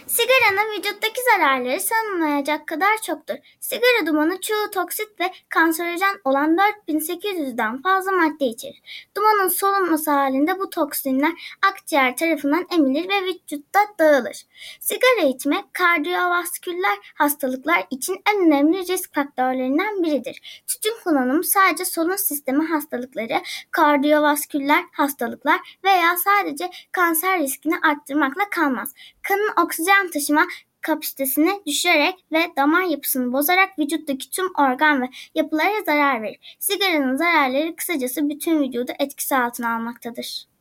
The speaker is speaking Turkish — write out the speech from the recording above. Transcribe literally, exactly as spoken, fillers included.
Sigaranın vücuttaki zararları sanılmayacak kadar çoktur. Sigara dumanı çoğu toksit ve kanserojen olan dört bin sekiz yüzden fazla madde içerir. Dumanın solunması halinde bu toksinler akciğer tarafından emilir ve vücutta dağılır. Sigara içmek kardiyovasküler hastalıklar için en önemli risk faktörlerinden biridir. Tütün kullanımı sadece solunum sistemi hastalıkları, kardiyovasküler hastalıklar veya sadece kanser riskini arttırmakla kalmaz. Kanın oksijen taşıma kapasitesini düşürerek ve damar yapısını bozarak vücuttaki tüm organ ve yapılara zarar verir. Sigaranın zararları kısacası bütün vücudu etkisi altına almaktadır.